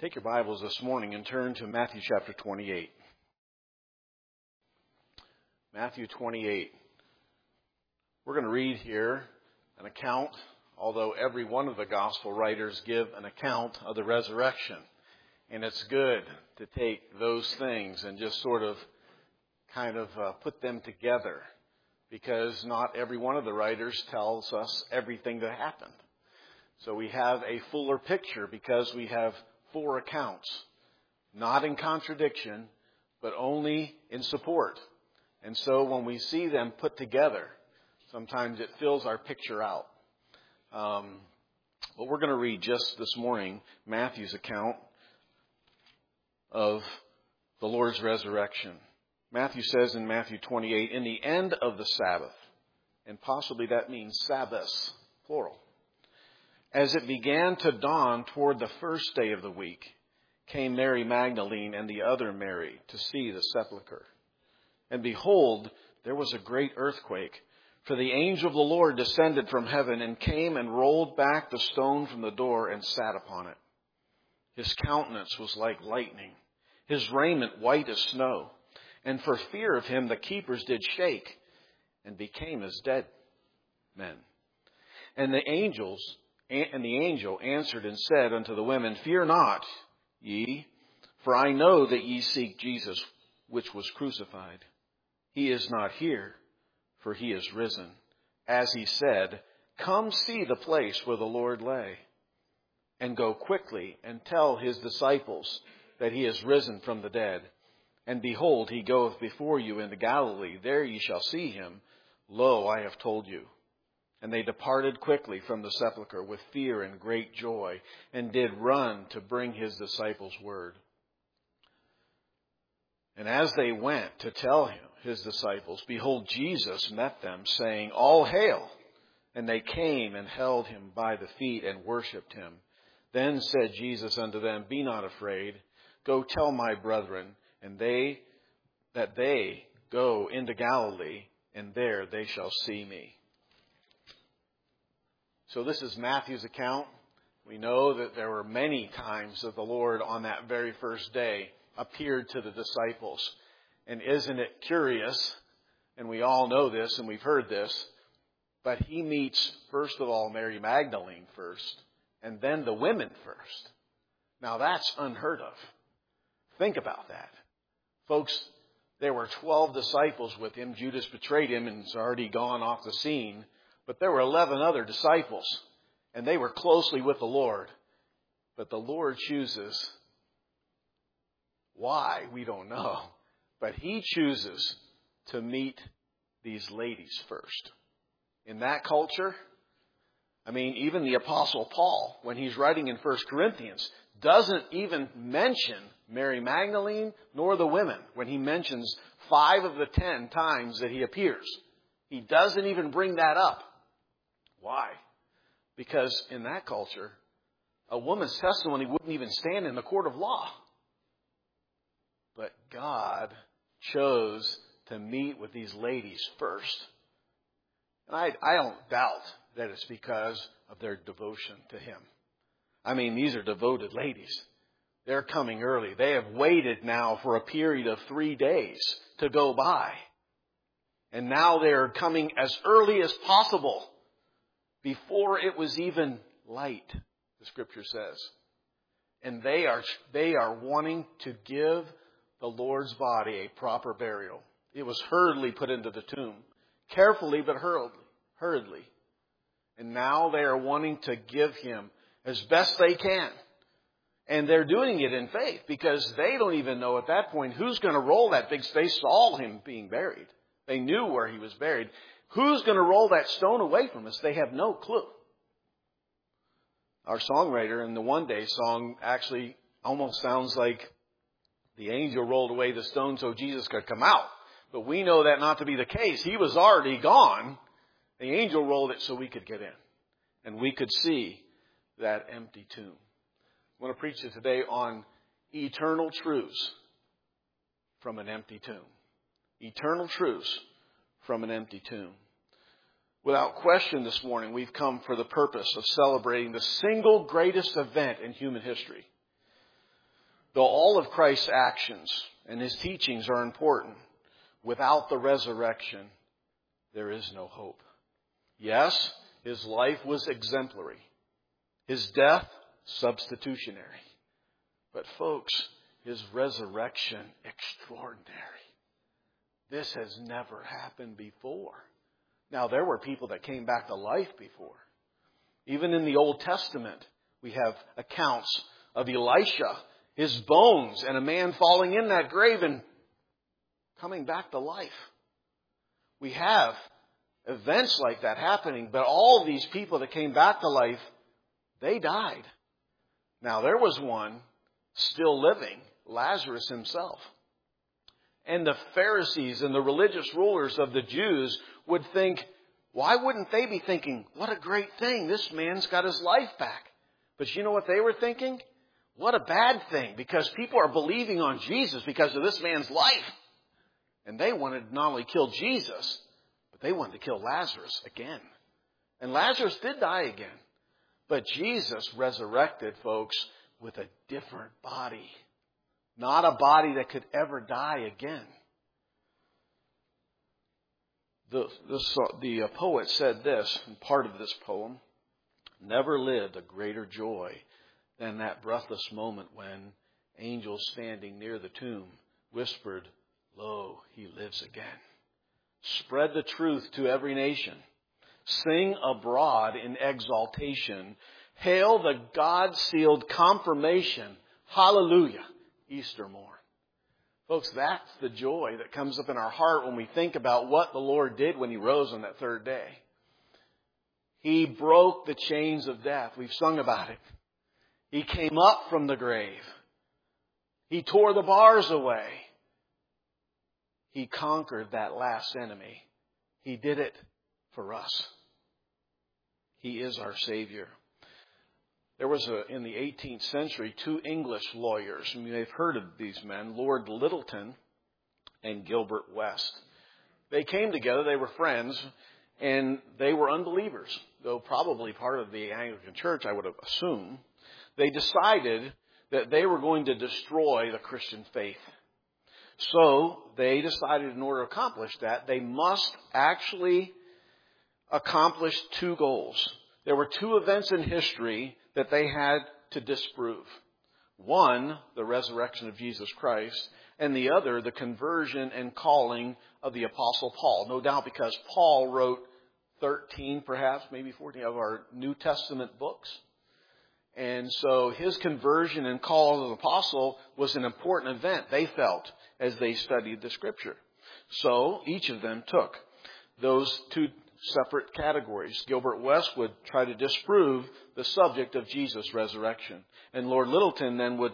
Take your Bibles this morning and turn to Matthew chapter 28. Matthew 28. We're going to read here an account, although every one of the gospel writers give an account of the resurrection. And it's good to take those things and just sort of put them together, because not every one of the writers tells us everything that happened. So we have a fuller picture because we have 4 accounts, not in contradiction, but only in support. And so when we see them put together, sometimes it fills our picture out. But we're going to read just this morning Matthew's account of the Lord's resurrection. Matthew says in Matthew 28, in the end of the Sabbath, and possibly that means Sabbaths, plural. As it began to dawn toward the first day of the week, came Mary Magdalene and the other Mary to see the sepulchre. And behold, there was a great earthquake, for the angel of the Lord descended from heaven and came and rolled back the stone from the door and sat upon it. His countenance was like lightning, his raiment white as snow. And for fear of him the keepers did shake and became as dead men. And the angel answered and said unto the women, Fear not ye, for I know that ye seek Jesus, which was crucified. He is not here, for he is risen. As he said, Come see the place where the Lord lay, and go quickly and tell his disciples that he is risen from the dead. And behold, he goeth before you into Galilee. There ye shall see him. Lo, I have told you. And they departed quickly from the sepulchre with fear and great joy, and did run to bring his disciples word. And as they went to tell him, his disciples, behold, Jesus met them, saying, All hail! And they came and held him by the feet and worshipped him. Then said Jesus unto them, Be not afraid. Go tell my brethren, and that they go into Galilee, and there they shall see me. So this is Matthew's account. We know that there were many times that the Lord on that very first day appeared to the disciples. And isn't it curious, and we all know this and we've heard this, but he meets first of all Mary Magdalene first, and then the women first. Now that's unheard of. Think about that. Folks, there were 12 disciples with him. Judas betrayed him and has already gone off the scene. But there were 11 other disciples, and they were closely with the Lord. But the Lord chooses. Why? We don't know. But he chooses to meet these ladies first. In that culture, even the Apostle Paul, when he's writing in 1 Corinthians, doesn't even mention Mary Magdalene nor the women when he mentions 5 of the 10 times that he appears. He doesn't even bring that up. Why? Because in that culture, a woman's testimony wouldn't even stand in the court of law. But God chose to meet with these ladies first. And I don't doubt that it's because of their devotion to him. These are devoted ladies. They're coming early. They have waited now for a period of 3 days to go by. And now they're coming as early as possible, before it was even light, the scripture says. And they are wanting to give the Lord's body a proper burial. It was hurriedly put into the tomb. Carefully, but hurriedly. And now they are wanting to give him as best they can. And they're doing it in faith, because they don't even know at that point who's going to roll that big space. They saw him being buried. They knew where he was buried. Who's going to roll that stone away from us? They have no clue. Our songwriter in the One Day song actually almost sounds like the angel rolled away the stone so Jesus could come out. But we know that not to be the case. He was already gone. The angel rolled it so we could get in. And we could see that empty tomb. I want to preach it today on eternal truths from an empty tomb. Eternal truths from an empty tomb. Without question this morning, we've come for the purpose of celebrating the single greatest event in human history. Though all of Christ's actions and his teachings are important, without the resurrection, there is no hope. Yes, his life was exemplary. His death, substitutionary. But folks, his resurrection, extraordinary. This has never happened before. Now, there were people that came back to life before. Even in the Old Testament, we have accounts of Elisha, his bones, and a man falling in that grave and coming back to life. We have events like that happening, but all of these people that came back to life, they died. Now, there was one still living, Lazarus himself. And the Pharisees and the religious rulers of the Jews would think, why wouldn't they be thinking, what a great thing, this man's got his life back. But you know what they were thinking? What a bad thing, because people are believing on Jesus because of this man's life. And they wanted to not only kill Jesus, but they wanted to kill Lazarus again. And Lazarus did die again. But Jesus resurrected, folks, with a different body. Not a body that could ever die again. The poet said this, in part of this poem, never lived a greater joy than that breathless moment when angels standing near the tomb whispered, lo, he lives again. Spread the truth to every nation. Sing abroad in exaltation. Hail the God-sealed confirmation. Hallelujah. Easter morn. Folks, that's the joy that comes up in our heart when we think about what the Lord did when he rose on that third day. He broke the chains of death. We've sung about it. He came up from the grave. He tore the bars away. He conquered that last enemy. He did it for us. He is our Savior. There was, in the 18th century, two English lawyers. You may have heard of these men, Lord Lyttelton and Gilbert West. They came together, they were friends, and they were unbelievers, though probably part of the Anglican Church, I would have assumed. They decided that they were going to destroy the Christian faith. So they decided in order to accomplish that, they must actually accomplish two goals. There were two events in history that they had to disprove. One, the resurrection of Jesus Christ, and the other, the conversion and calling of the Apostle Paul. No doubt because Paul wrote 13, perhaps, maybe 14 of our New Testament books. And so his conversion and call of the apostle was an important event, they felt, as they studied the Scripture. So each of them took those two separate categories. Gilbert West would try to disprove the subject of Jesus' resurrection. And Lord Lyttelton then would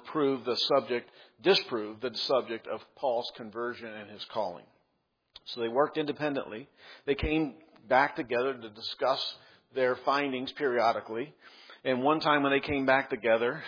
disprove the subject of Paul's conversion and his calling. So they worked independently. They came back together to discuss their findings periodically. And one time when they came back together,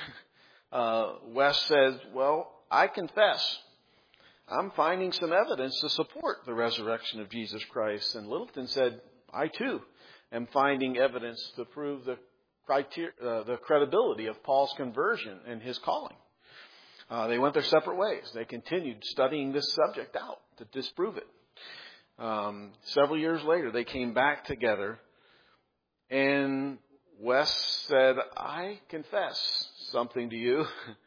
West said, well, I confess, I'm finding some evidence to support the resurrection of Jesus Christ. And Lyttelton said, I too am finding evidence to prove the credibility of Paul's conversion and his calling. They went their separate ways. They continued studying this subject out to disprove it. Several years later, they came back together, and West said, I confess something to you.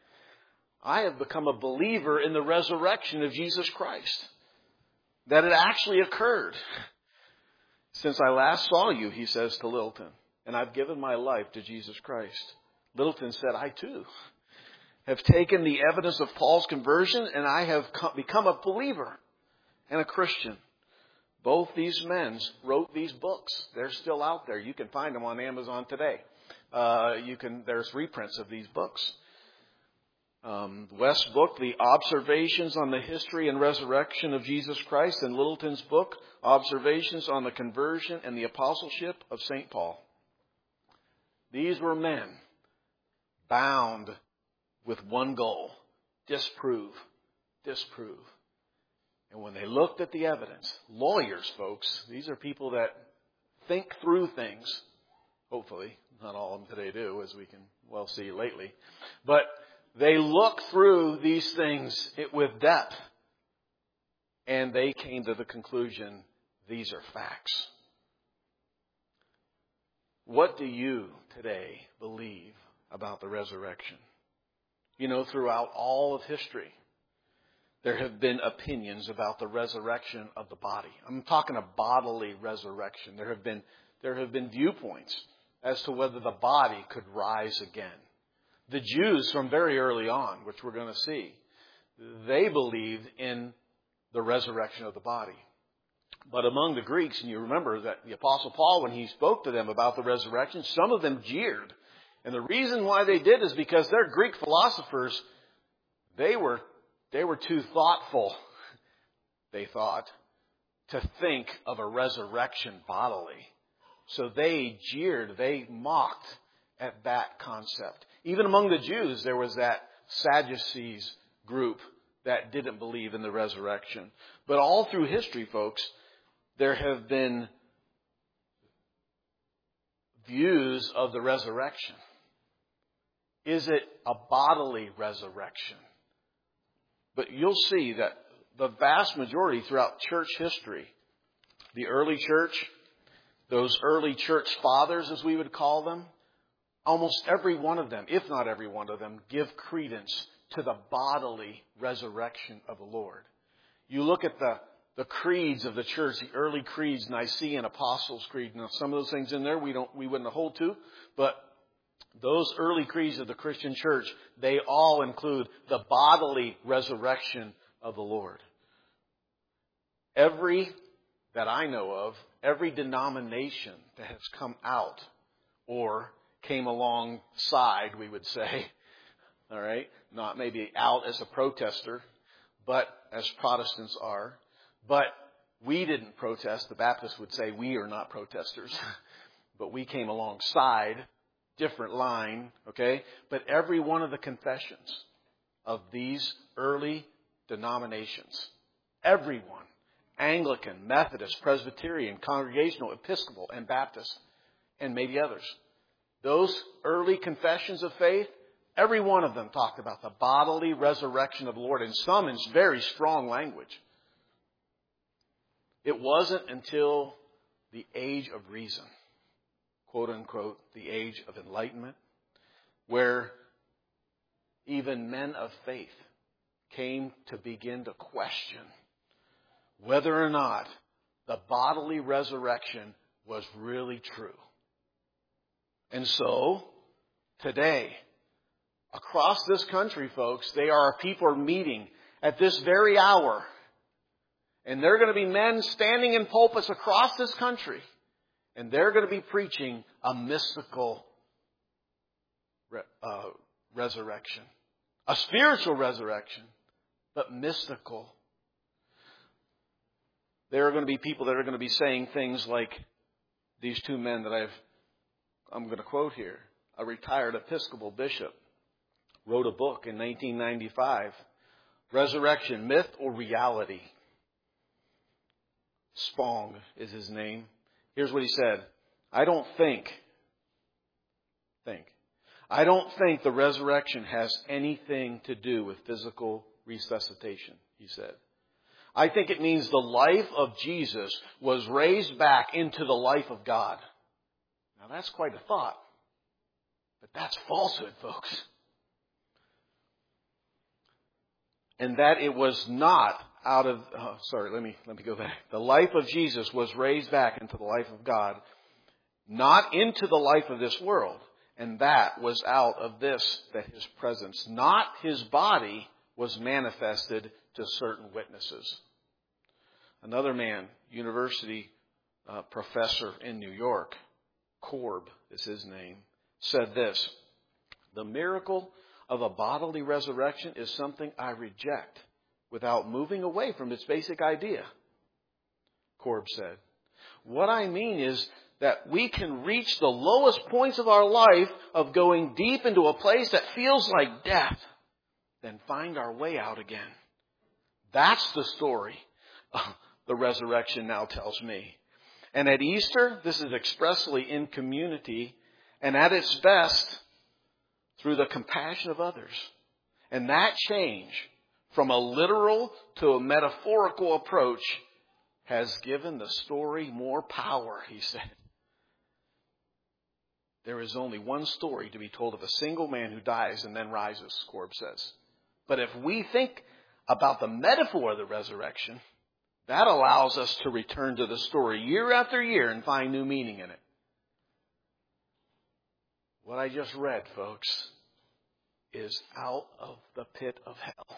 I have become a believer in the resurrection of Jesus Christ. That it actually occurred. Since I last saw you, he says to Lyttelton, and I've given my life to Jesus Christ. Lyttelton said, I too have taken the evidence of Paul's conversion, and I have become a believer and a Christian. Both these men wrote these books. They're still out there. You can find them on Amazon today. There's reprints of these books. West's book, The Observations on the History and Resurrection of Jesus Christ, and Lyttelton's book, Observations on the Conversion and the Apostleship of St. Paul. These were men bound with one goal: disprove. And when they looked at the evidence, lawyers, folks, these are people that think through things. Hopefully, not all of them today do, as we can well see lately. But They looked through these things with depth. And they came to the conclusion, these are facts. What do you today believe about the resurrection? You know, throughout all of history, there have been opinions about the resurrection of the body. I'm talking a bodily resurrection. There have been viewpoints as to whether the body could rise again. The Jews from very early on, which we're going to see, they believed in the resurrection of the body. But among the Greeks, and you remember that the Apostle Paul, when he spoke to them about the resurrection, some of them jeered. And the reason why they did is because their Greek philosophers, they were too thoughtful, they thought, to think of a resurrection bodily. So they jeered, they mocked at that concept. Even among the Jews, there was that Sadducees group that didn't believe in the resurrection. But all through history, folks, there have been views of the resurrection. Is it a bodily resurrection? But you'll see that the vast majority throughout church history, the early church, those early church fathers, as we would call them, almost every one of them, if not every one of them, give credence to the bodily resurrection of the Lord. You look at the creeds of the church, the early creeds, Nicene, Apostles' Creed. Now, some of those things in there we wouldn't hold to, but those early creeds of the Christian church, they all include the bodily resurrection of the Lord. Every that I know of, every denomination that has come out or came alongside, we would say, all right, not maybe out as a protester, but as Protestants are. But we didn't protest. The Baptists would say we are not protesters. But we came alongside, different line, okay? But every one of the confessions of these early denominations, everyone, Anglican, Methodist, Presbyterian, Congregational, Episcopal, and Baptist, and maybe others, those early confessions of faith, every one of them talked about the bodily resurrection of the Lord, and some in very strong language. It wasn't until the age of reason, quote unquote, the age of enlightenment, where even men of faith came to begin to question whether or not the bodily resurrection was really true. And so, today, across this country, folks, people are meeting at this very hour. And there are going to be men standing in pulpits across this country. And they're going to be preaching a mystical resurrection. A spiritual resurrection, but mystical. There are going to be people that are going to be saying things like these two men that I'm going to quote here. A retired Episcopal bishop wrote a book in 1995, Resurrection, Myth or Reality. Spong is his name. Here's what he said. I don't think the resurrection has anything to do with physical resuscitation, he said. I think it means the life of Jesus was raised back into the life of God. Now that's quite a thought. But that's falsehood, folks. And that it was not out of, let me go back. The life of Jesus was raised back into the life of God, not into the life of this world. And that was out of this, that his presence, not his body, was manifested to certain witnesses. Another man, university professor in New York, Korb is his name, said this: the miracle of a bodily resurrection is something I reject without moving away from its basic idea. Korb said, what I mean is that we can reach the lowest points of our life of going deep into a place that feels like death, then find our way out again. That's the story the resurrection now tells me. And at Easter, this is expressly in community, and at its best, through the compassion of others. And that change from a literal to a metaphorical approach has given the story more power, he said. There is only one story to be told of a single man who dies and then rises, Korb says. But if we think about the metaphor of the resurrection, that allows us to return to the story year after year and find new meaning in it. What I just read, folks, is out of the pit of hell.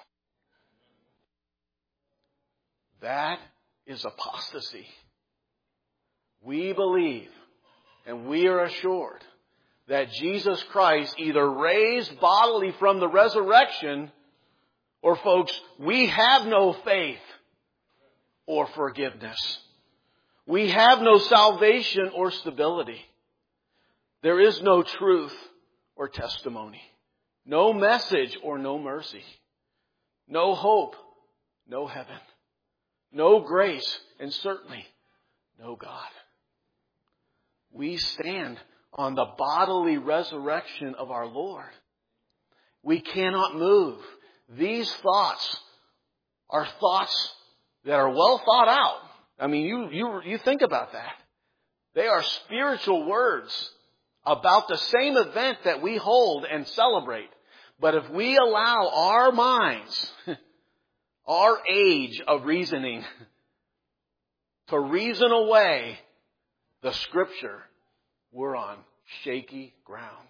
That is apostasy. We believe and we are assured that Jesus Christ either raised bodily from the resurrection, or folks, we have no faith or forgiveness. We have no salvation or stability. There is no truth or testimony. No message or no mercy. No hope, no heaven. No grace, and certainly no God. We stand on the bodily resurrection of our Lord. We cannot move. These thoughts are thoughts that are well thought out. I mean, you think about that. They are spiritual words about the same event that we hold and celebrate. But if we allow our minds, our age of reasoning, to reason away the Scripture, we're on shaky ground.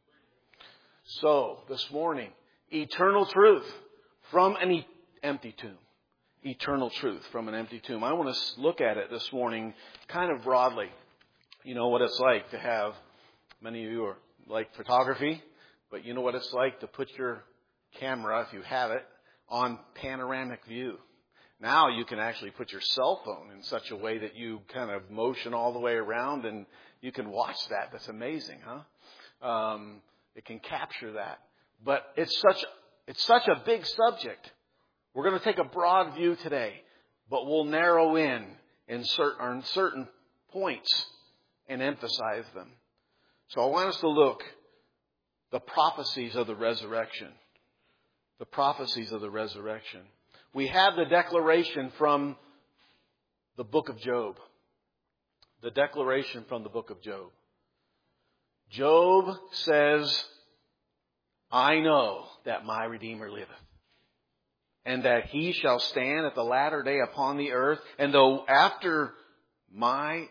So, this morning, eternal truth from an empty tomb. Eternal truth from an empty tomb. I want to look at it this morning kind of broadly. You know what it's like to have, many of you are like photography, but you know what it's like to put your camera, if you have it, on panoramic view. Now you can actually put your cell phone in such a way that you kind of motion all the way around and you can watch that. That's amazing, huh? It can capture that. But it's such a big subject. We're going to take a broad view today, but we'll narrow in on certain points and emphasize them. So I want us to look the prophecies of the resurrection. The prophecies of the resurrection. We have the declaration from the book of Job. The declaration from the book of Job. Job says, I know that my Redeemer liveth, and that he shall stand at the latter day upon the earth, and though after my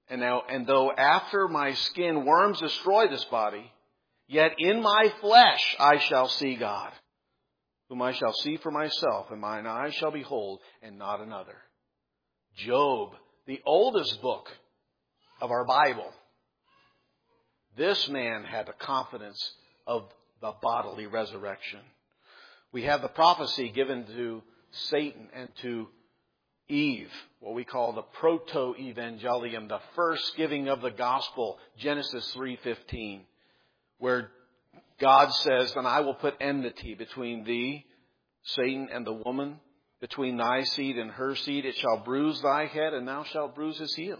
skin worms destroy this body, yet in my flesh I shall see God, whom I shall see for myself, and mine eyes shall behold, and not another. Job, the oldest book of our Bible. This man had the confidence of the bodily resurrection. We have the prophecy given to Satan and to Eve, what we call the proto-evangelium, the first giving of the gospel, Genesis 3:15, where God says, and I will put enmity between thee, Satan, and the woman, between thy seed and her seed. It shall bruise thy head, and thou shalt bruise his heel.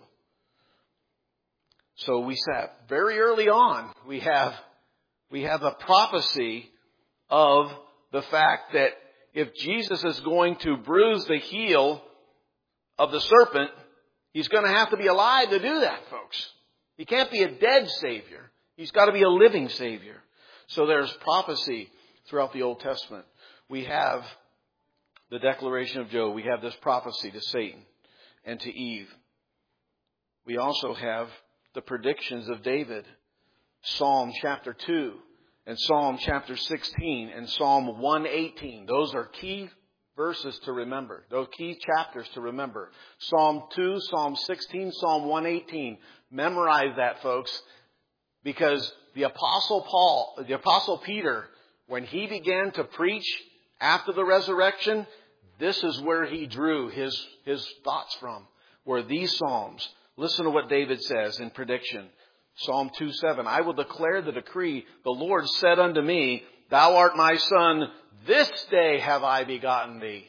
So we said, very early on, we have a prophecy of the fact that if Jesus is going to bruise the heel of the serpent, he's going to have to be alive to do that, folks. He can't be a dead Savior. He's got to be a living Savior. So there's prophecy throughout the Old Testament. We have the declaration of Job. We have this prophecy to Satan and to Eve. We also have the predictions of David. Psalm chapter 2 and Psalm chapter 16 and Psalm 118. Those are key verses to remember. Those key chapters to remember. Psalm 2, Psalm 16, Psalm 118. Memorize that, folks. Because the Apostle Peter, when he began to preach after the resurrection, this is where he drew his thoughts from, were these Psalms. Listen to what David says in prediction. Psalm 2:7, I will declare the decree. The Lord said unto me, Thou art my son, this day have I begotten thee.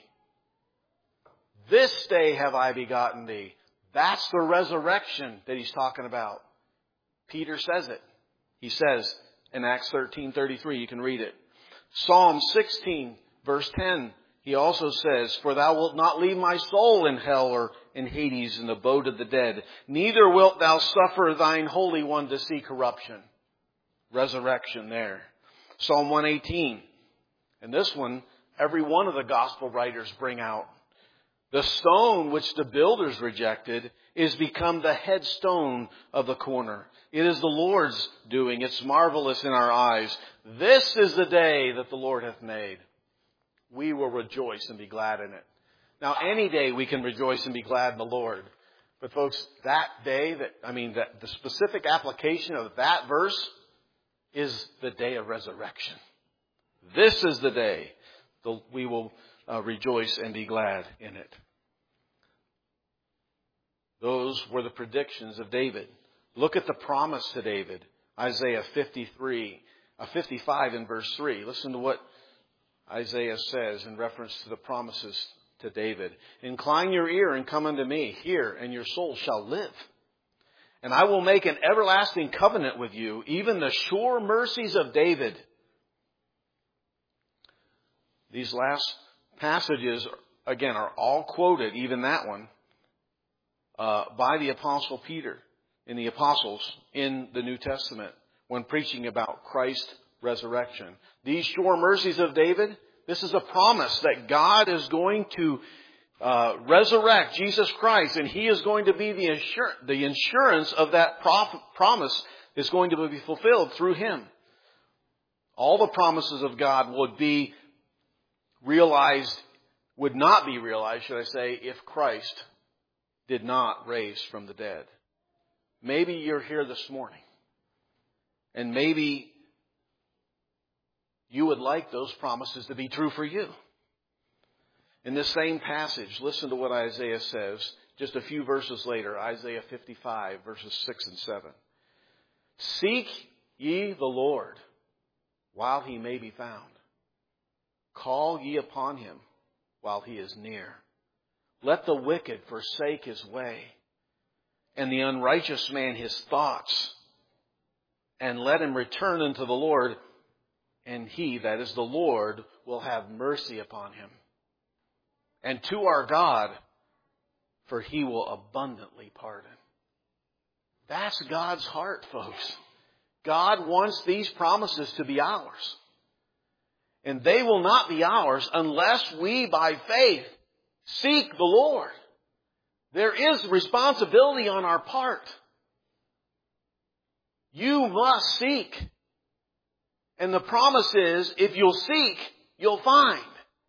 This day have I begotten thee. That's the resurrection that he's talking about. Peter says it. He says in Acts 13:33, you can read it. Psalm 16, verse 10, he also says, "For thou wilt not leave my soul in hell or in Hades, in the abode of the dead. Neither wilt thou suffer thine Holy One to see corruption." Resurrection there. Psalm 118. And this one, every one of the gospel writers bring out. "The stone which the builders rejected is become the headstone of the corner. It is the Lord's doing. It's marvelous in our eyes. This is the day that the Lord hath made. We will rejoice and be glad in it." Now, any day we can rejoice and be glad in the Lord. But folks, that day, that the specific application of that verse is the day of resurrection. This is the day we will rejoice and be glad in it. Those were the predictions of David. Look at the promise to David. Isaiah 55 in verse 3. Listen to what Isaiah says in reference to the promises to David. "Incline your ear and come unto me. Hear, and your soul shall live. And I will make an everlasting covenant with you, even the sure mercies of David." These last passages, again, are all quoted, even that one, by the Apostle Peter and the apostles in the New Testament when preaching about Christ's resurrection. These sure mercies of David, this is a promise that God is going to resurrect Jesus Christ, and He is going to be the insurance of that promise is going to be fulfilled through Him. All the promises of God would not be realized, should I say, if Christ did not raise from the dead. Maybe you're here this morning, and maybe you would like those promises to be true for you. In this same passage, listen to what Isaiah says just a few verses later, Isaiah 55, verses 6 and 7. "Seek ye the Lord while He may be found. Call ye upon Him while He is near. Let the wicked forsake his way, and the unrighteous man his thoughts, and let him return unto the Lord, and He, that is the Lord, will have mercy upon him. And to our God, for He will abundantly pardon." That's God's heart, folks. God wants these promises to be ours. And they will not be ours unless we, by faith, seek the Lord. There is responsibility on our part. You must seek. And the promise is, if you'll seek, you'll find.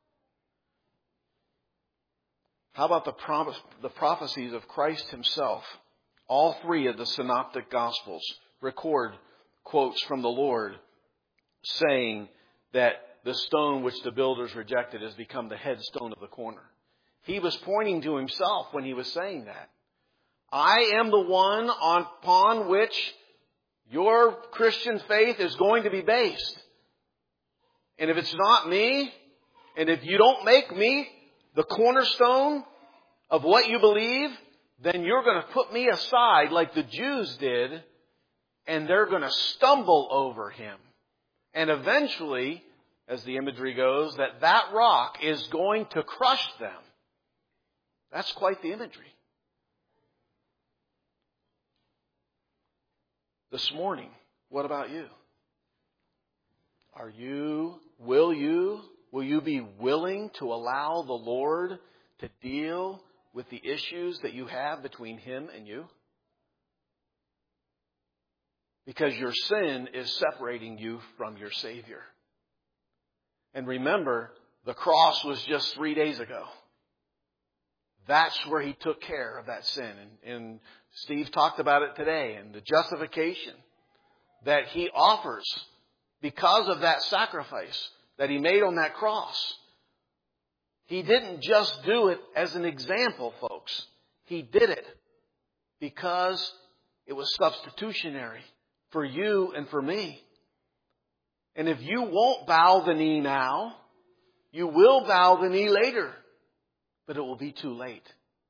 How about the prophecies of Christ Himself? All three of the synoptic gospels record quotes from the Lord saying that the stone which the builders rejected has become the headstone of the corner. He was pointing to Himself when He was saying that. I am the one upon which your Christian faith is going to be based. And if it's not me, and if you don't make me the cornerstone of what you believe, then you're going to put me aside like the Jews did, and they're going to stumble over Him. And eventually, as the imagery goes, that rock is going to crush them. That's quite the imagery. This morning, what about you? Will you be willing to allow the Lord to deal with the issues that you have between Him and you? Because your sin is separating you from your Savior. And remember, the cross was just 3 days ago. That's where He took care of that sin. And Steve talked about it today, and the justification that He offers because of that sacrifice that He made on that cross. He didn't just do it as an example, folks. He did it because it was substitutionary for you and for me. And if you won't bow the knee now, you will bow the knee later. But it will be too late.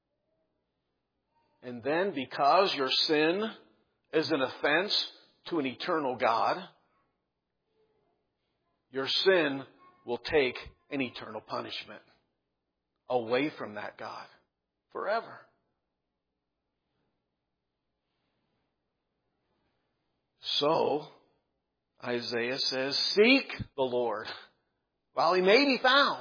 And then because your sin is an offense to an eternal God, your sin will take an eternal punishment away from that God forever. So, Isaiah says, seek the Lord while He may be found.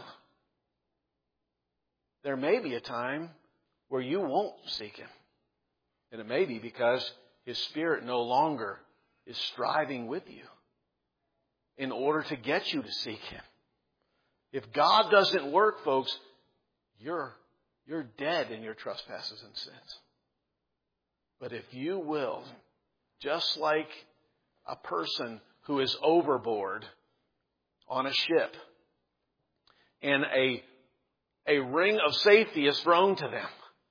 There may be a time where you won't seek Him. And it may be because His Spirit no longer is striving with you in order to get you to seek Him. If God doesn't work, folks, you're dead in your trespasses and sins. But if you will, just like a person who is overboard on a ship and a ring of safety is thrown to them,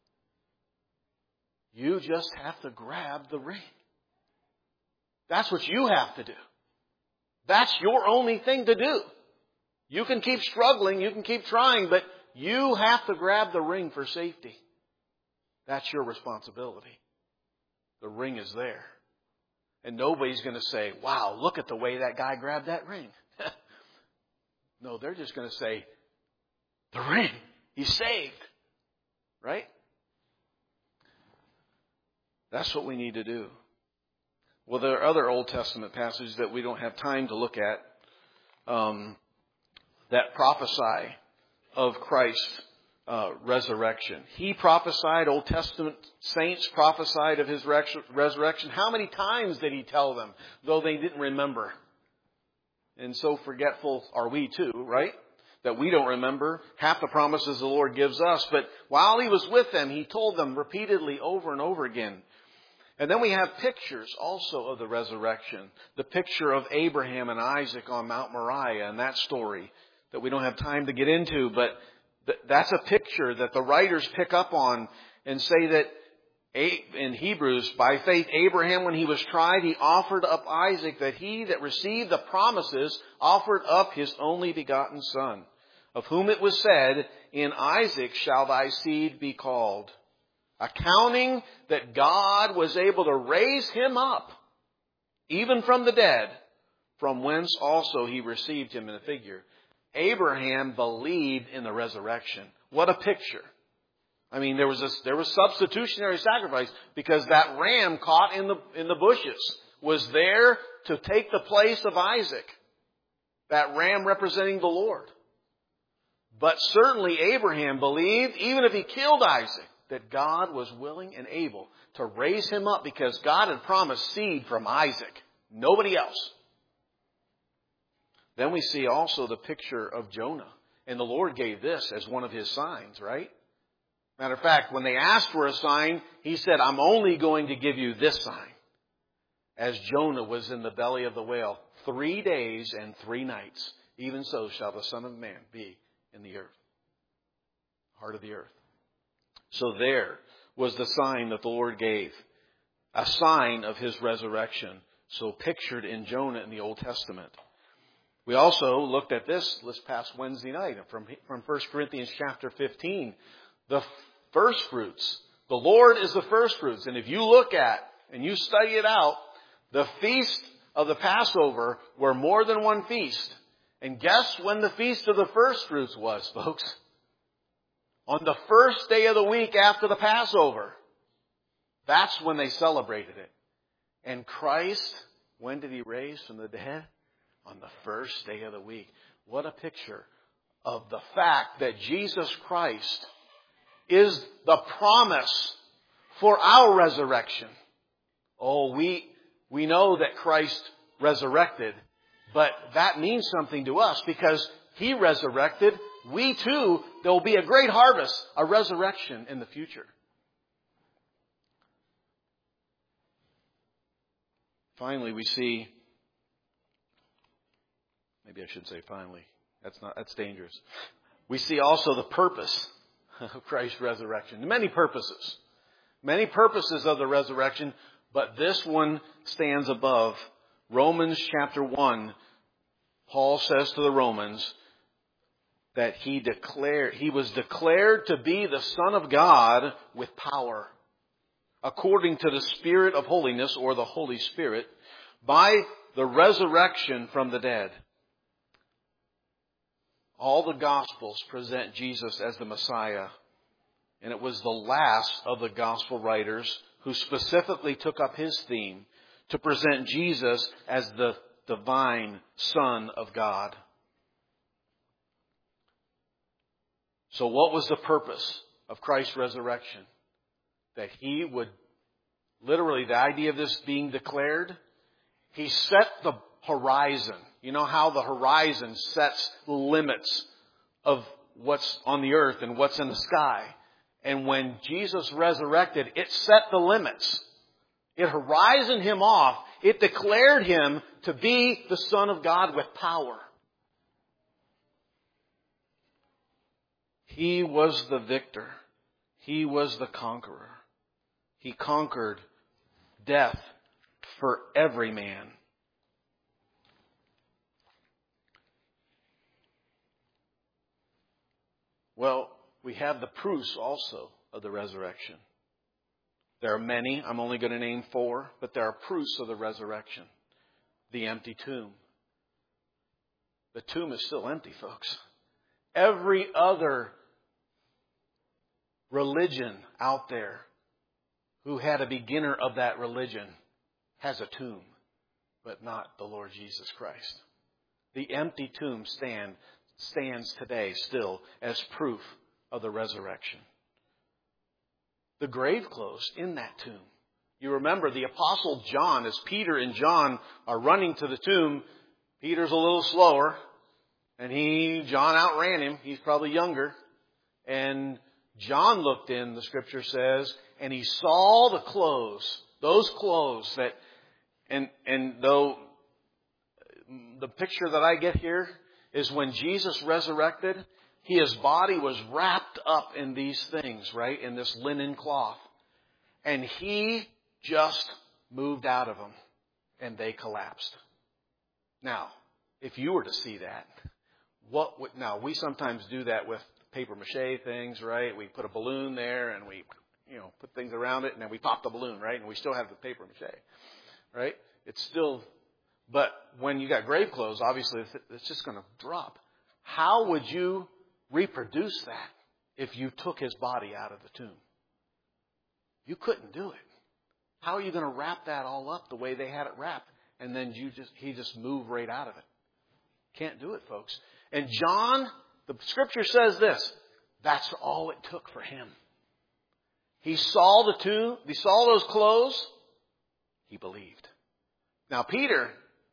you just have to grab the ring. That's what you have to do. That's your only thing to do. You can keep struggling, you can keep trying, but you have to grab the ring for safety. That's your responsibility. The ring is there. And nobody's going to say, wow, look at the way that guy grabbed that ring. No, they're just going to say, the ring, he's saved. Right? That's what we need to do. Well, there are other Old Testament passages that we don't have time to look at that prophesy of Christ's resurrection. He prophesied, Old Testament saints prophesied of His resurrection. How many times did He tell them, though they didn't remember? And so forgetful are we too, right? That we don't remember half the promises the Lord gives us. But while He was with them, He told them repeatedly over and over again. And then we have pictures also of the resurrection. The picture of Abraham and Isaac on Mount Moriah and that story that we don't have time to get into. But that's a picture that the writers pick up on and say that in Hebrews, by faith, Abraham, when he was tried, he offered up Isaac, that he that received the promises offered up his only begotten son, of whom it was said, in Isaac shall thy seed be called. Accounting that God was able to raise him up, even from the dead, from whence also He received him in a figure. Abraham believed in the resurrection. What a picture. I mean, there was substitutionary sacrifice because that ram caught in the bushes was there to take the place of Isaac. That ram representing the Lord. But certainly Abraham believed, even if he killed Isaac, that God was willing and able to raise him up because God had promised seed from Isaac. Nobody else. Then we see also the picture of Jonah. And the Lord gave this as one of His signs, right? Matter of fact, when they asked for a sign, He said, I'm only going to give you this sign. As Jonah was in the belly of the whale 3 days and 3 nights, even so shall the Son of Man be in the earth. Heart of the earth. So there was the sign that the Lord gave. A sign of His resurrection. So pictured in Jonah in the Old Testament. We also looked at this past Wednesday night from 1 Corinthians chapter 15. The first fruits. The Lord is the first fruits. And if you look at and you study it out, the feast of the Passover were more than one feast. And guess when the feast of the first fruits was, folks? On the first day of the week after the Passover. That's when they celebrated it. And Christ, when did He raise from the dead? On the first day of the week. What a picture of the fact that Jesus Christ is the promise for our resurrection. Oh, we know that Christ resurrected, but that means something to us because He resurrected. We too, there will be a great harvest, a resurrection in the future. Finally, we see, maybe I should say finally. That's dangerous. We see also the purpose of Christ's resurrection. Many purposes. Many purposes of the resurrection, but this one stands above. Romans chapter 1, Paul says to the Romans that he was declared to be the Son of God with power, according to the Spirit of holiness, or the Holy Spirit, by the resurrection from the dead. All the Gospels present Jesus as the Messiah. And it was the last of the Gospel writers who specifically took up his theme to present Jesus as the divine Son of God. So what was the purpose of Christ's resurrection? That he would, literally the idea of this being declared, he set the horizon. You know how the horizon sets the limits of what's on the earth and what's in the sky. And when Jesus resurrected, it set the limits. It horizoned him off. It declared him to be the Son of God with power. He was the victor. He was the conqueror. He conquered death for every man. Well, we have the proofs also of the resurrection. There are many. I'm only going to name 4, but there are proofs of the resurrection. The empty tomb. The tomb is still empty, folks. Every other religion out there who had a beginner of that religion has a tomb, but not the Lord Jesus Christ. The empty tomb stands today still as proof of the resurrection. The grave clothes in that tomb. You remember the Apostle John, as Peter and John are running to the tomb, Peter's a little slower, and John outran him. He's probably younger. And John looked in, the scripture says, and he saw the clothes, those clothes that, and though the picture that I get here is when Jesus resurrected, his body was wrapped up in these things, right? In this linen cloth. And he just moved out of them and they collapsed. Now, if you were to see that, now we sometimes do that with paper mache things, right? We put a balloon there and we, put things around it and then we pop the balloon, right? And we still have the paper mache, right? It's still, but when you got grave clothes, obviously it's just going to drop. How would you reproduce that if you took his body out of the tomb? You couldn't do it. How are you going to wrap that all up the way they had it wrapped? And then he just moved right out of it. Can't do it, folks. And John, the scripture says this, that's all it took for him. He saw the tomb, he saw those clothes, he believed. Now Peter,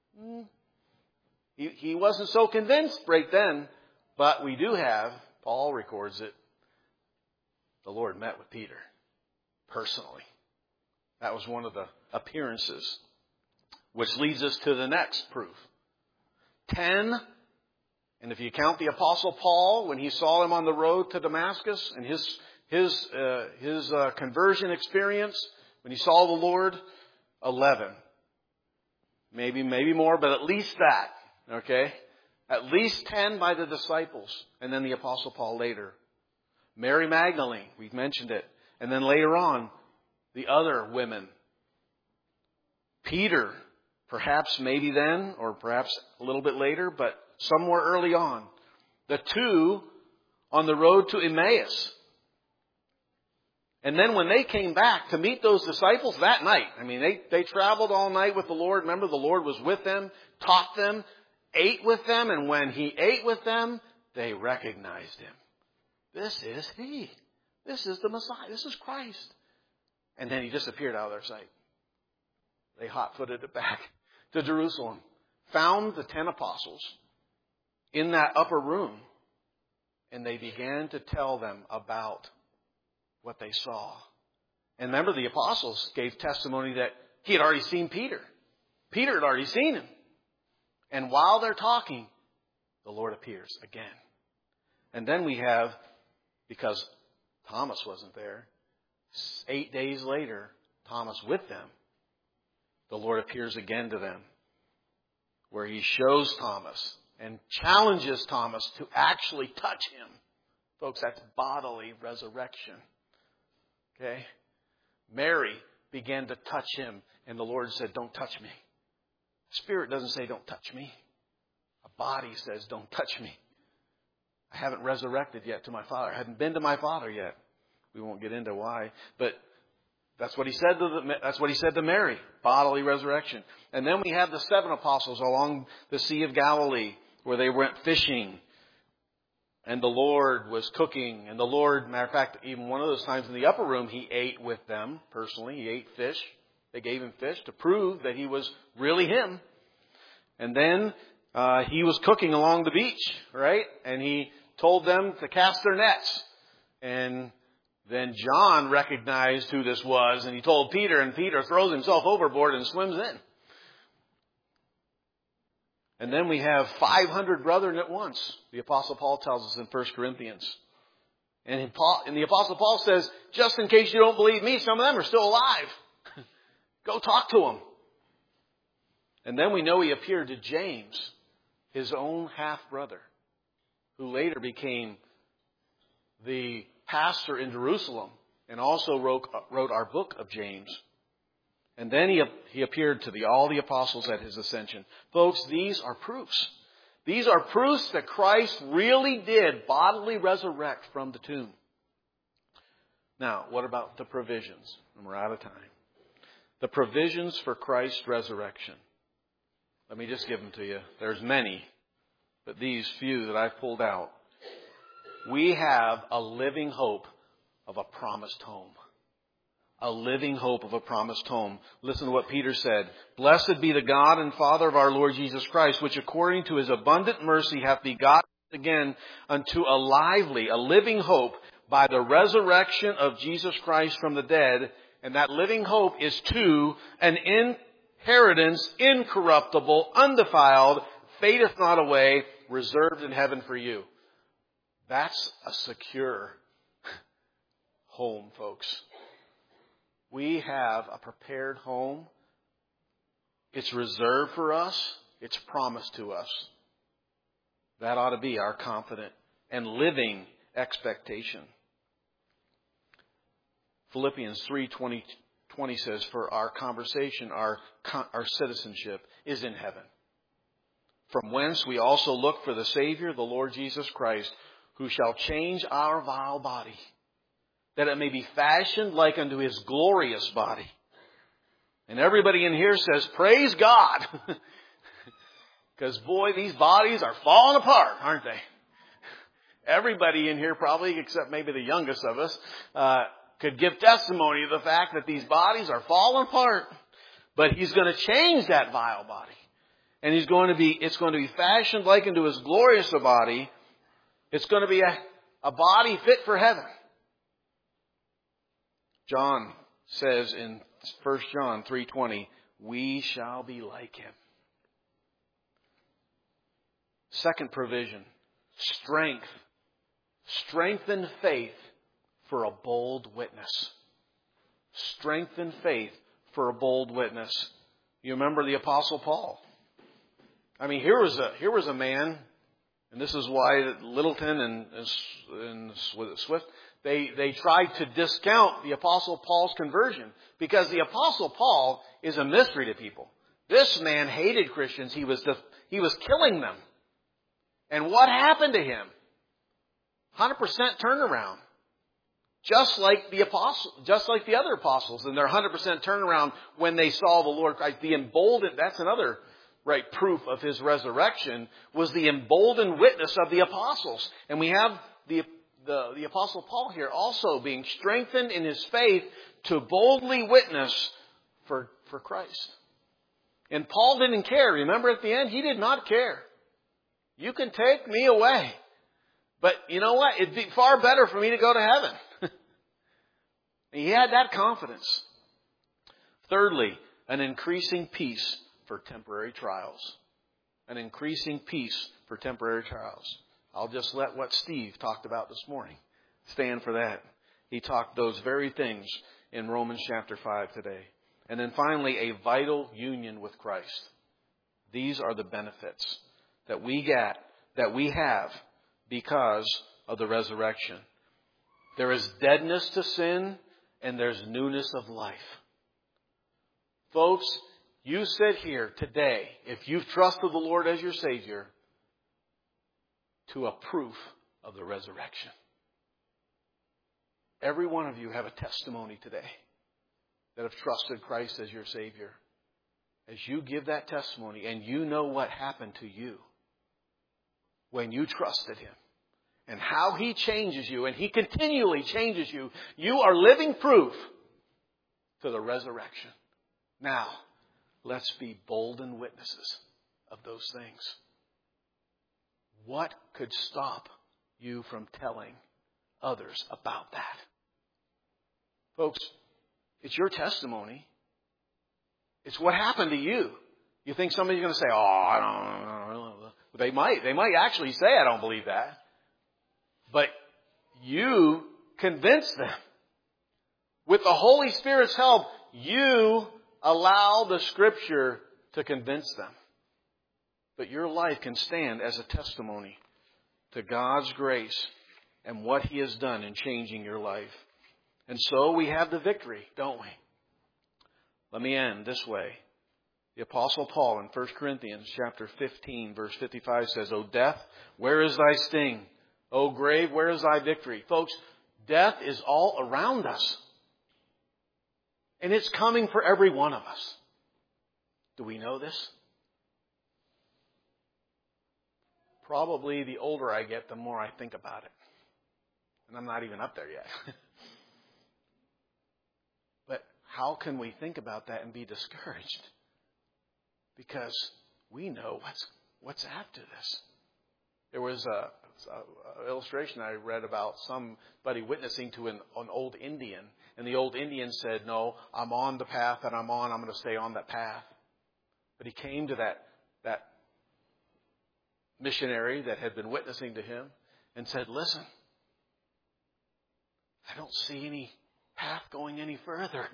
he wasn't so convinced right then, but we do have, Paul records it, the Lord met with Peter personally. That was one of the appearances, which leads us to the next proof. 10, and if you count the Apostle Paul, when he saw him on the road to Damascus, and his conversion experience, when he saw the Lord, 11. Maybe more, but at least that. Okay? At least 10 by the disciples. And then the Apostle Paul later. Mary Magdalene, we've mentioned it. And then later on, the other women. Peter, perhaps maybe then, or perhaps a little bit later, but somewhere early on. The 2 on the road to Emmaus. And then when they came back to meet those disciples that night, they traveled all night with the Lord. Remember, the Lord was with them, taught them, ate with them. And when he ate with them, they recognized him. This is he. This is the Messiah. This is Christ. And then he disappeared out of their sight. They hot-footed it back to Jerusalem. Found the 10 apostles in that upper room. And they began to tell them about what they saw. And remember, the apostles gave testimony that he had already seen Peter. Peter had already seen him. And while they're talking, the Lord appears again. And then we have, because Thomas wasn't there, 8 days later, Thomas with them, the Lord appears again to them, where he shows Thomas and challenges Thomas to actually touch him. Folks, that's bodily resurrection. Okay? Mary began to touch him, and the Lord said, don't touch me. Spirit doesn't say, don't touch me. A body says, don't touch me. haven't resurrected yet to my Father. I haven't been to my Father yet. We won't get into why. But that's what he said to Mary. Bodily resurrection. And then we have the 7 apostles along the Sea of Galilee where they went fishing. And the Lord was cooking. And the Lord, matter of fact, even one of those times in the upper room, he ate with them personally. He ate fish. They gave him fish to prove that he was really him. And then he was cooking along the beach, right? And he told them to cast their nets. And then John recognized who this was. And he told Peter. And Peter throws himself overboard and swims in. And then we have 500 brethren at once. The Apostle Paul tells us in 1 Corinthians. And the Apostle Paul says, just in case you don't believe me, some of them are still alive. Go talk to them. And then we know he appeared to James, his own half-brother, who later became the pastor in Jerusalem and also wrote our book of James. And then he appeared to all the apostles at his ascension. Folks, these are proofs. These are proofs that Christ really did bodily resurrect from the tomb. Now, what about the provisions? And we're out of time. The provisions for Christ's resurrection. Let me just give them to you. There's many, but these few that I've pulled out. We have a living hope of a promised home. A living hope of a promised home. Listen to what Peter said. Blessed be the God and Father of our Lord Jesus Christ, which according to his abundant mercy hath begotten again unto a lively, a living hope by the resurrection of Jesus Christ from the dead. And that living hope is to an inheritance incorruptible, undefiled, fadeth not away, reserved in heaven for you. That's a secure home, folks. We have a prepared home. It's reserved for us. It's promised to us. That ought to be our confident and living expectation. Philippians 3:20 says, for our conversation, our citizenship is in heaven. From whence we also look for the Savior, the Lord Jesus Christ, who shall change our vile body, that it may be fashioned like unto his glorious body. And everybody in here says, praise God. Because boy, these bodies are falling apart, aren't they? Everybody in here probably, except maybe the youngest of us, could give testimony of the fact that these bodies are falling apart. But he's going to change that vile body. And it's going to be fashioned like unto his glorious body. It's going to be a body fit for heaven. John says in 1 John 3:20, we shall be like him. Second provision, strength. Strengthen faith for a bold witness. Strengthen faith for a bold witness. You remember the Apostle Paul. I mean, here was a man, and this is why Littleton and Swift, they tried to discount the Apostle Paul's conversion, because the Apostle Paul is a mystery to people. This man hated Christians. He was killing them. And what happened to him? 100% turnaround. Just like the other apostles and their 100% turnaround when they saw the Lord Christ. The emboldened, that's another proof of his resurrection, was the emboldened witness of the apostles. And we have the Apostle Paul here also being strengthened in his faith to boldly witness for Christ. And Paul didn't care. Remember at the end, he did not care. You can take me away. But you know what? It'd be far better for me to go to heaven. He had that confidence. Thirdly, an increasing peace for temporary trials. An increasing peace for temporary trials. I'll just let what Steve talked about this morning stand for that. He talked those very things in Romans chapter 5 today. And then finally, a vital union with Christ. These are the benefits that we have because of the resurrection. There is deadness to sin and there's newness of life. Folks, you sit here today, if you've trusted the Lord as your Savior, to a proof of the resurrection. Every one of you have a testimony today that have trusted Christ as your Savior. As you give that testimony and you know what happened to you when you trusted Him and how He changes you and He continually changes you, you are living proof to the resurrection. Now, let's be bolden witnesses of those things. What could stop you from telling others about that? Folks, it's your testimony. It's what happened to you. You think somebody's going to say, "Oh, I don't know." They might actually say, "I don't believe that." But you convince them. With the Holy Spirit's help, you allow the Scripture to convince them. But your life can stand as a testimony to God's grace and what He has done in changing your life. And so we have the victory, don't we? Let me end this way. The Apostle Paul in 1 Corinthians chapter 15, verse 55 says, "O death, where is thy sting? O grave, where is thy victory?" Folks, death is all around us. And it's coming for every one of us. Do we know this? Probably the older I get, the more I think about it. And I'm not even up there yet. But how can we think about that and be discouraged? Because we know what's after this. There was an illustration I read about somebody witnessing to an old Indian. And the old Indian said, "No, I'm on the path that I'm on. I'm going to stay on that path." But he came to that missionary that had been witnessing to him and said, "Listen, I don't see any path going any further.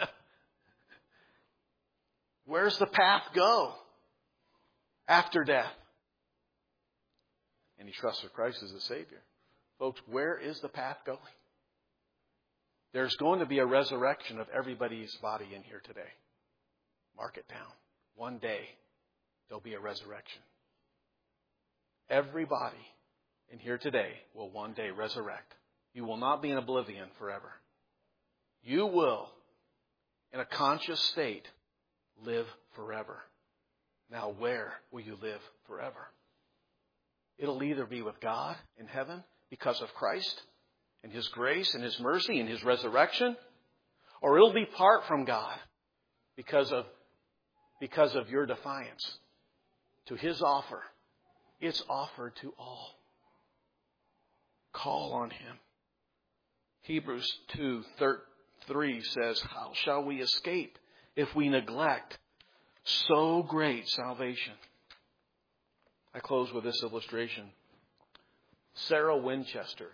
Where's the path go after death?" And he trusted Christ as a Savior. Folks, where is the path going? There's going to be a resurrection of everybody's body in here today. Mark it down. One day, there'll be a resurrection. Everybody in here today will one day resurrect. You will not be in oblivion forever. You will, in a conscious state, live forever. Now, where will you live forever? It'll either be with God in heaven because of Christ and His grace and His mercy and His resurrection, or it'll be apart from God because of your defiance to His offer. It's offered to all. Call on Him. Hebrews 2:3 says, "How shall we escape if we neglect so great salvation?" I close with this illustration. Sarah Winchester,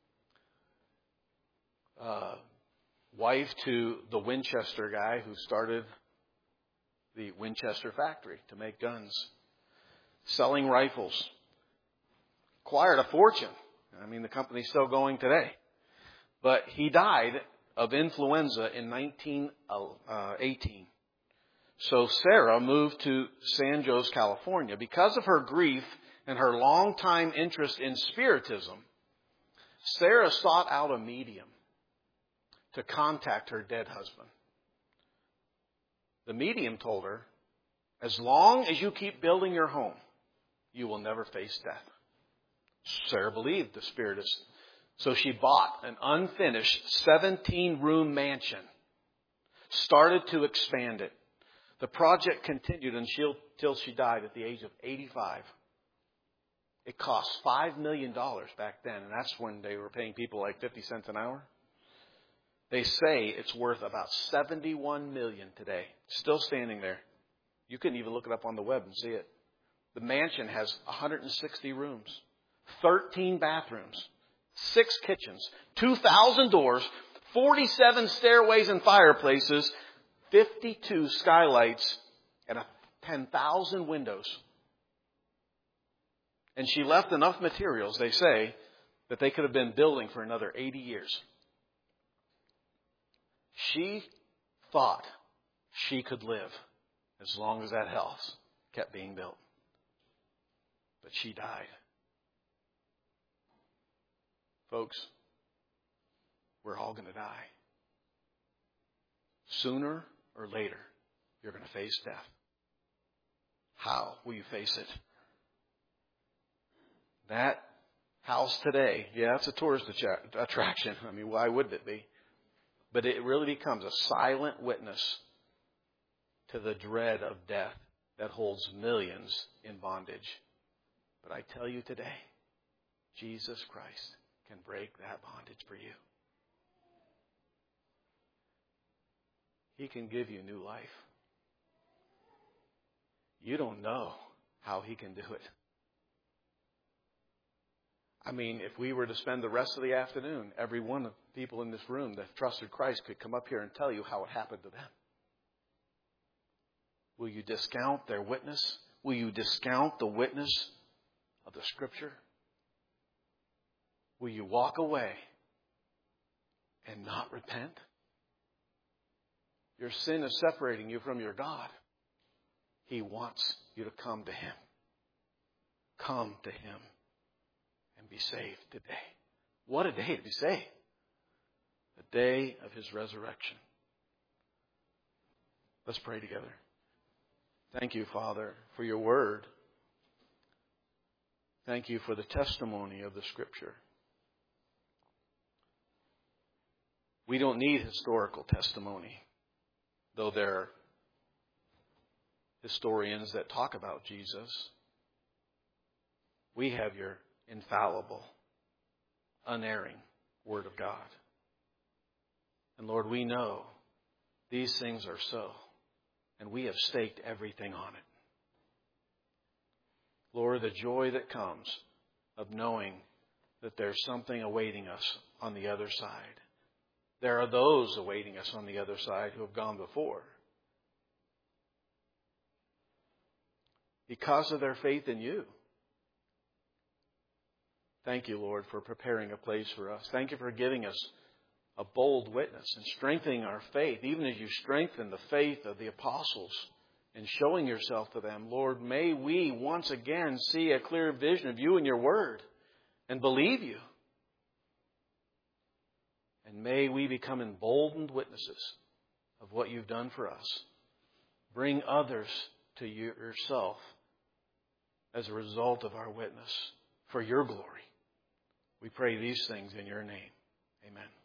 wife to the Winchester guy who started the Winchester factory to make guns, selling rifles, acquired a fortune. I mean, the company's still going today. But he died of influenza in 1918. So Sarah moved to San Jose, California. Because of her grief and her long-time interest in Spiritism, Sarah sought out a medium to contact her dead husband. The medium told her, "As long as you keep building your home, you will never face death." Sarah believed the Spiritist. So she bought an unfinished 17-room mansion, started to expand it. The project continued until she died at the age of 85. It cost $5 million back then, and that's when they were paying people like 50 cents an hour. They say it's worth about $71 million today. Still standing there. You can even look it up on the web and see it. The mansion has 160 rooms, 13 bathrooms, 6 kitchens, 2,000 doors, 47 stairways and fireplaces, 52 skylights, and 10,000 windows. And she left enough materials, they say, that they could have been building for another 80 years. She thought she could live as long as that house kept being built. But she died. Folks, we're all going to die. Sooner or later, you're going to face death. How will you face it? That house today, yeah, it's a tourist attraction. I mean, why wouldn't it be? But it really becomes a silent witness to the dread of death that holds millions in bondage. But I tell you today, Jesus Christ can break that bondage for you. He can give you new life. You don't know how He can do it. I mean, if we were to spend the rest of the afternoon, every one of the people in this room that trusted Christ could come up here and tell you how it happened to them. Will you discount their witness? Will you discount the witness of the Scripture? Will you walk away and not repent? Your sin is separating you from your God. He wants you to come to Him. Come to Him and be saved today. What a day to be saved. The day of His resurrection. Let's pray together. Thank you, Father, for your word. Thank you for the testimony of the Scripture. We don't need historical testimony, though there are historians that talk about Jesus. We have your infallible, unerring Word of God. And Lord, we know these things are so, and we have staked everything on it. Lord, the joy that comes of knowing that there's something awaiting us on the other side. There are those awaiting us on the other side who have gone before. Because of their faith in you. Thank you, Lord, for preparing a place for us. Thank you for giving us a bold witness and strengthening our faith, even as you strengthen the faith of the apostles and showing yourself to them. Lord, may we once again see a clear vision of you and your word and believe you. And may we become emboldened witnesses of what you've done for us. Bring others to yourself as a result of our witness for your glory. We pray these things in your name. Amen.